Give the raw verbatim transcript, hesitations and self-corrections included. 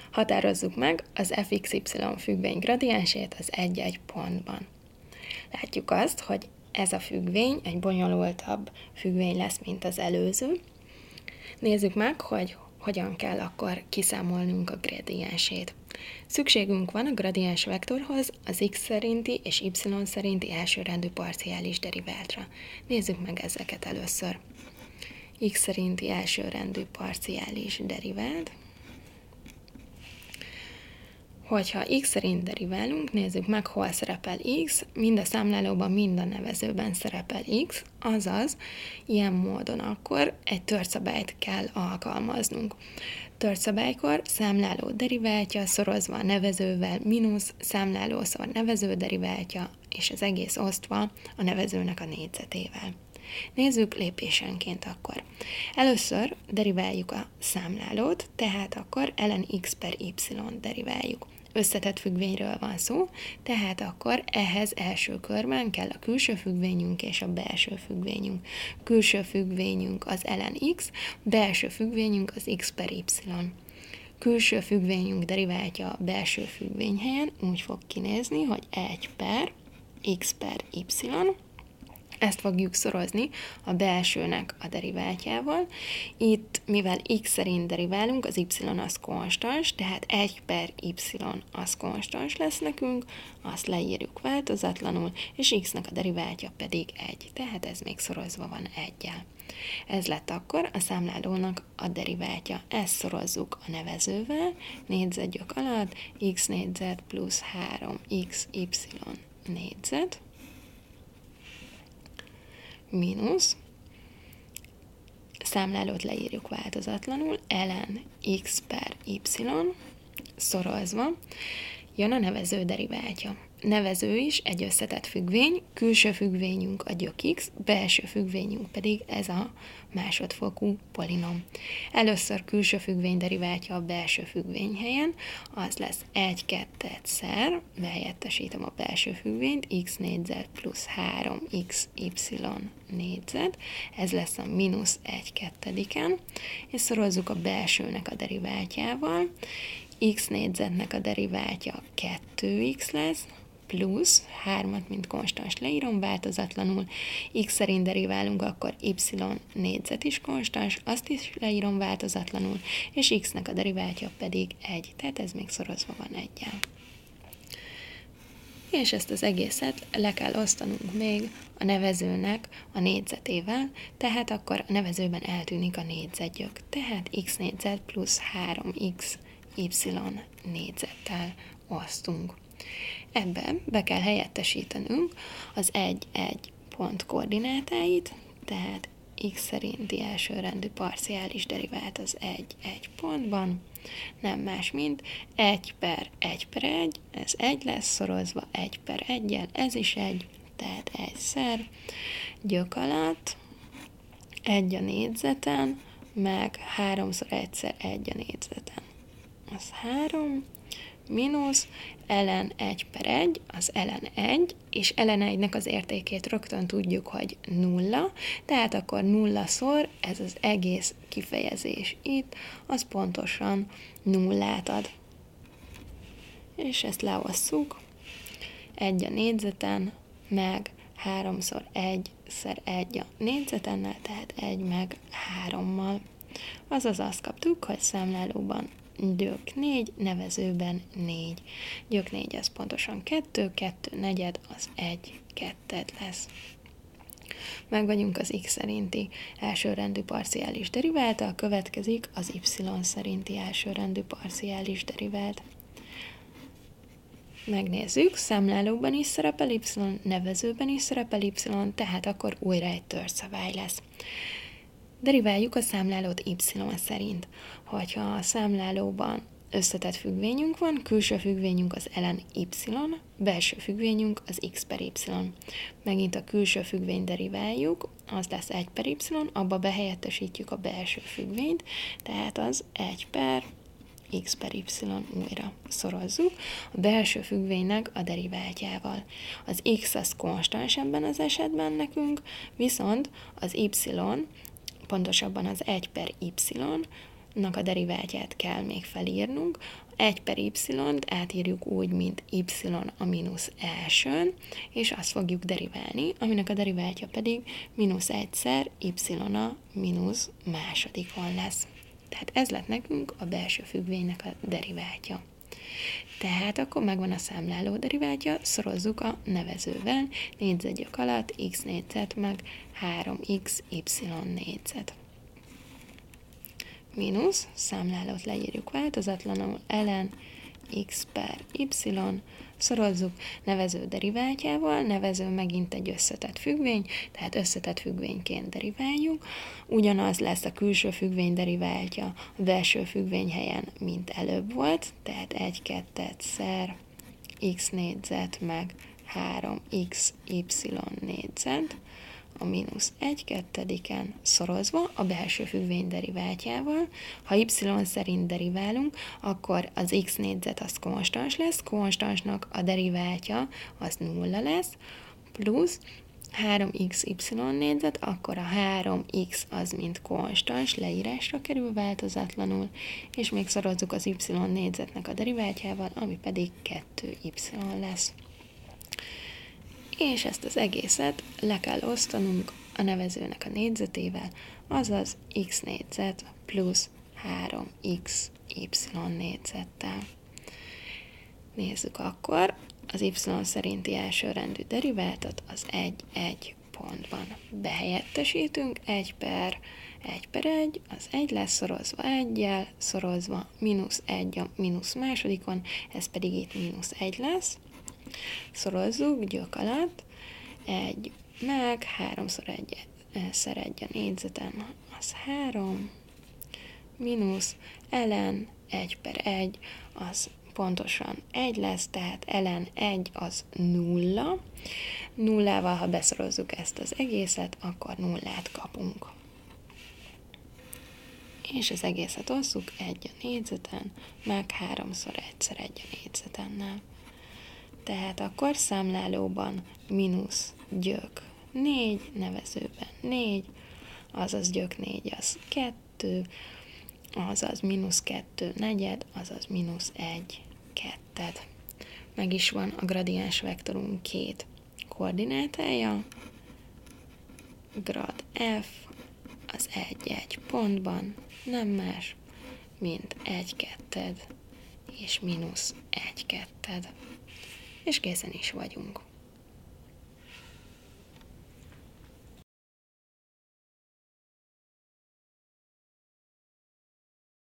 Határozzuk meg az f x y függvény gradiensét az egy-egy pontban. Látjuk azt, hogy ez a függvény egy bonyolultabb függvény lesz, mint az előző. Nézzük meg, hogy hogyan kell akkor kiszámolnunk a gradiensét. Szükségünk van a gradiens vektorhoz az x szerinti és y szerinti elsőrendű parciális deriváltra. Nézzük meg ezeket először. X szerinti elsőrendű parciális derivált. Hogyha x szerint deriválunk, nézzük meg, hol szerepel x, mind a számlálóban, mind a nevezőben szerepel x, azaz ilyen módon akkor egy törszabályt kell alkalmaznunk. Törszabálykor számláló deriváltja szorozva a nevezővel mínusz számlálószor nevező deriváltja, és az egész osztva a nevezőnek a négyzetével. Nézzük lépésenként akkor. Először deriváljuk a számlálót, tehát akkor ln x per y deriváljuk. Összetett függvényről van szó, tehát akkor ehhez első körben kell a külső függvényünk és a belső függvényünk. Külső függvényünk az ln x, belső függvényünk az x per y. Külső függvényünk deriváltja a belső függvény helyen úgy fog kinézni, hogy egy per x per y. Ezt fogjuk szorozni a belsőnek a deriváltjával. Itt, mivel x szerint deriválunk, az y az konstans, tehát egy per y az konstans lesz nekünk, azt leírjuk változatlanul, és x-nek a deriváltja pedig egy, tehát ez még szorozva van egyel. Ez lett akkor a számlálónak a deriváltja. Ezt szorozzuk a nevezővel, négyzetgyök alatt x négyzet plusz három x y négyzet, mínusz, számlálót leírjuk változatlanul, ln x per y szorozva, jön a nevező deriváltja. Nevező is egy összetett függvény, külső függvényünk a gyök x, belső függvényünk pedig ez a másodfokú polinom. Először külső függvény deriváltja a belső függvény helyen, az lesz egy kettetszer, behelyettesítem a belső függvényt, x négyzet plusz három x y négyzet, ez lesz a mínusz egy kettediken, és szorozzuk a belsőnek a deriváltjával, x négyzetnek a deriváltja kettő x lesz, plusz hármat, mint konstans leírom változatlanul, x szerint deriválunk, akkor y négyzet is konstans, azt is leírom változatlanul, és x-nek a deriváltja pedig egy, tehát ez még szorozva van egyel. És ezt az egészet le kell osztanunk még a nevezőnek a négyzetével, tehát akkor a nevezőben eltűnik a négyzetgyök, tehát x négyzet plusz három x y négyzettel osztunk. Ebben be kell helyettesítenünk az egy-egy pont koordinátáit, tehát x szerinti elsőrendű parciális derivált az egy-egy pontban, nem más, mint egy per egy per egy, ez egy lesz szorozva egy per egyel, ez is egy, tehát egyszer, gyök alatt, egy a négyzeten, meg háromszor egyszer egy a négyzeten. Az három, mínusz, ln egy per egy, az ln egy, és ln egynek az értékét rögtön tudjuk, hogy nulla, tehát akkor nullaszor ez az egész kifejezés itt, az pontosan nullát ad. És ezt leosszuk, egy a négyzeten, meg háromszor egy szer egy a négyzetennel, tehát egy meg hárommal. Azaz azt kaptuk, hogy számlálóban gyök négy, nevezőben négy. Gyök négy az pontosan kettő, kettő negyed, az egy ketted lesz. Meg vagyunk az x szerinti elsőrendű parciális deriválttal, következik az y szerinti elsőrendű parciális derivált. Megnézzük, számlálóban is szerepel y, nevezőben is szerepel y, tehát akkor újra egy törszabály lesz. Deriváljuk a számlálót y szerint. Hogyha a számlálóban összetett függvényünk van, külső függvényünk az ln y, belső függvényünk az x per y. Megint a külső függvényt deriváljuk, az lesz egy per y, abba behelyettesítjük a belső függvényt, tehát az egy per x per y újra szorozzuk a belső függvénynek a deriváltjával. Az x az konstans ebben az esetben nekünk, viszont az y, pontosabban az egy per y a deriváltját kell még felírnunk. egy per y-t átírjuk úgy, mint y a mínusz elsőn, és azt fogjuk deriválni, aminek a deriváltja pedig mínusz egyszer y a mínusz másodikon lesz. Tehát ez lett nekünk a belső függvénynek a deriváltja. Tehát akkor megvan a számláló deriváltja, szorozzuk a nevezővel, négyzetgyök alatt x négyzet meg három x y négyzet. Mínusz, számlálót leírjuk változatlanul, ln x per y, szorozzuk nevező deriváltjával, nevező megint egy összetett függvény, tehát összetett függvényként deriváljuk. Ugyanaz lesz a külső függvény deriváltja a belső függvény helyen, mint előbb volt, tehát egy kettet szer x négyzet meg három x y négyzet, a mínusz egy kettediken szorozva a belső függvény deriváltjával. Ha y szerint deriválunk, akkor az x négyzet az konstans lesz, konstansnak a deriváltja az nulla lesz, plusz három x y négyzet, akkor a három x az mint konstans leírásra kerül változatlanul, és még szorozzuk az y négyzetnek a deriváltjával, ami pedig kettő y lesz. És ezt az egészet le kell osztanunk a nevezőnek a négyzetével, azaz x négyzet plusz három x y négyzettel. Nézzük akkor az y szerinti elsőrendű deriváltat, az egy egy pontban behelyettesítünk, egy per egy per egy, az egy lesz szorozva egyel, szorozva mínusz egy a mínusz másodikon, ez pedig itt mínusz egy lesz. Szorozzuk gyök alatt, egy meg háromszor egy szer egy a négyzetem, az három, mínusz ln egy per egy, az pontosan egy lesz, tehát ln egy az nulla. Nullával, ha beszorozzuk ezt az egészet, akkor nullát kapunk. És az egészet osszuk egy a négyzeten, meg háromszor egyszer egy a négyzetennel. Tehát akkor számlálóban mínusz gyök négy, nevezőben négy, azaz gyök négy az kettő, azaz mínusz kettő negyed, azaz mínusz egy ketted. Meg is van a gradiens vektorunk két koordinátája, grad f az egy egy pontban, nem más, mint egy ketted és mínusz egy ketted. És készen is vagyunk.